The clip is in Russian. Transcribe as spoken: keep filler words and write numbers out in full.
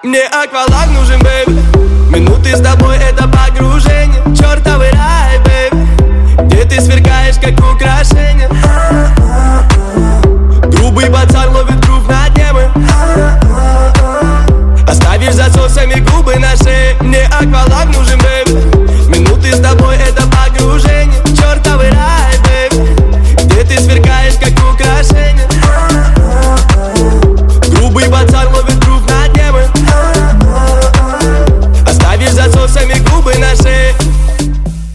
Мне акваланг нужен, бэйби. Минуты с тобой это погружение. Чёртовый рай, бэйби, где ты сверкаешь как украшение. Грубый пацан ловит грув на дне мы. Оставишь засосами губы на шее. Мне акваланг